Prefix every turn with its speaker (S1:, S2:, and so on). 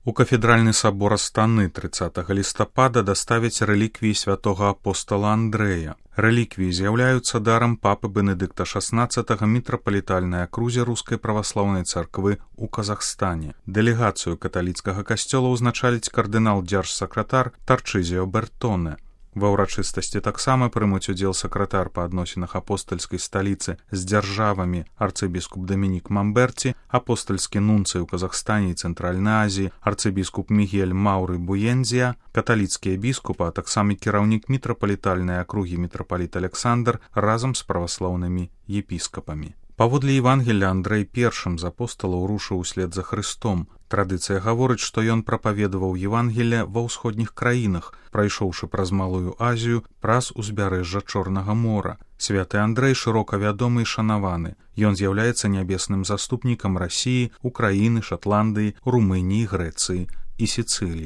S1: У кафедральны сабор Астаны 30 лістапада даставяць рэліквіі святога апостала Андрэя. Рэліквіі з'яўляюцца дарам папы Бенедыкта XVI мітрапалітальнай акрузе Рускай праваслаўнай царквы ў Казахстане. Дэлегацыю каталіцкага касцёла ўзначаліць кардынал-дзяржсакратар Тарчызіо Бертоне. Ва ўрачыстасці таксама прымуць удзел сакратар па адносінах апостальскай сталіцы з дзяржавамі арцыбіскуп Дамінік Мамберці, апостальскі нунцый у Казахстане і Цэнтральнай Азіі арцыбіскуп Мігель Маўры Буензія, каталіцкія біскупа, а таксама кіраўнік мітрапалітальнай акругі мітрапаліт Александр разам з праваслаўнымі епіскапамі. Паводле Евангелля Андрэй першым з апосталаў рушыў услед за Хрыстом. Традыцыя гаворыць, што ён прапаведаваў Евангелле ва ўсходніх краінах, прайшоўшы праз Малую Азію, праз узбярэжжа Чорнага мора. Святы Андрэй шырока вядомы і шанаваны. Ён з'яўляецца нябесным заступнікам Расіі, Украіны, Шатландыі, Румыніі, Грэцыі і Сіцыліі.